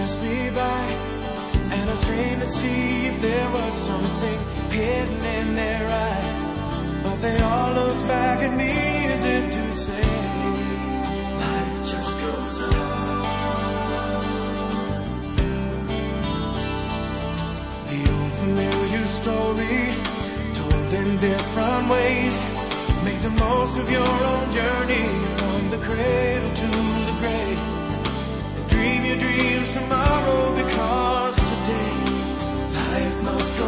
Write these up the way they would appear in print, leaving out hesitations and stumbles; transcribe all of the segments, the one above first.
passed me by, and I strained to see if there was something hidden in their eyes. But they all looked back at me as if to say, life just goes on. The old familiar story, told in different ways. Make the most of your own journey, from the cradle to the grave. And dream your dreams tomorrow, because today life must go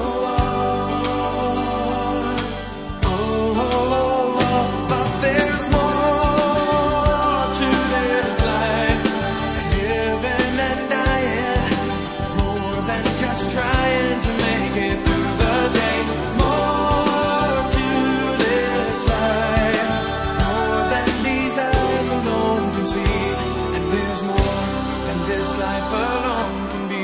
on. Oh, oh, oh, oh. But there's more to this life, living and dying, more than just trying to make it through the day. More to this life, more than these eyes alone can see, and there's more than this life alone can be.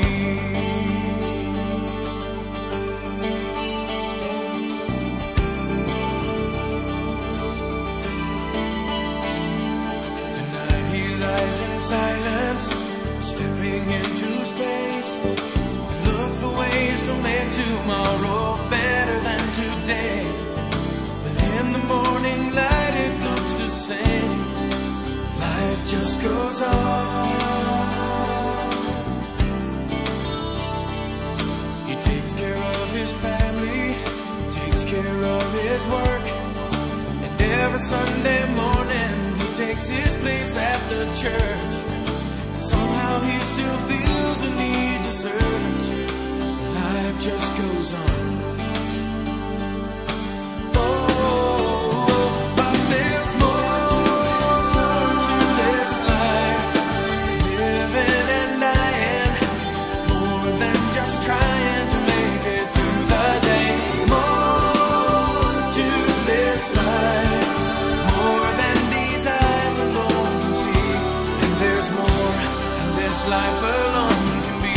Tonight he lies in silence, stepping into space, and looks for ways to make tomorrow better than today. But in the morning light it looks the same. Life just goes on. He takes care of his family, takes care of his work, and every Sunday morning he takes his place at the church. And somehow he still feels a need to search. Life just goes on. Life alone can be.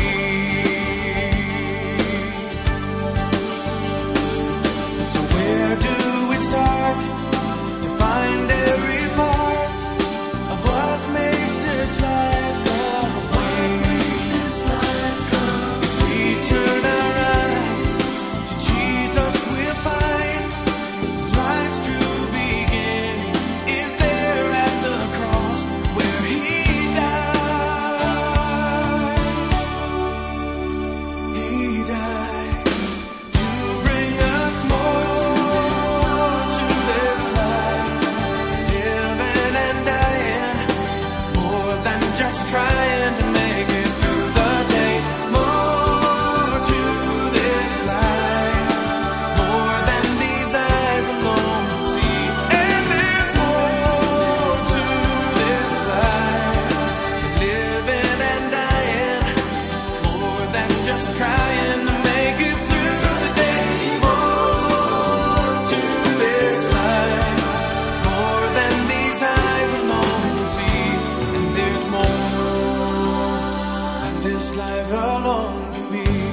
So where do we start to find every part of what makes this life complete? If we turn our eyes to Jesus, we'll find life's true beginning is there at the cross where he died. Trying to make it through the day. More to this life, more than these eyes alone can see. And there's more to this life, living and dying, more than just trying to make it through the day. More to this life, more than these eyes alone can see. And there's more this life alone can be.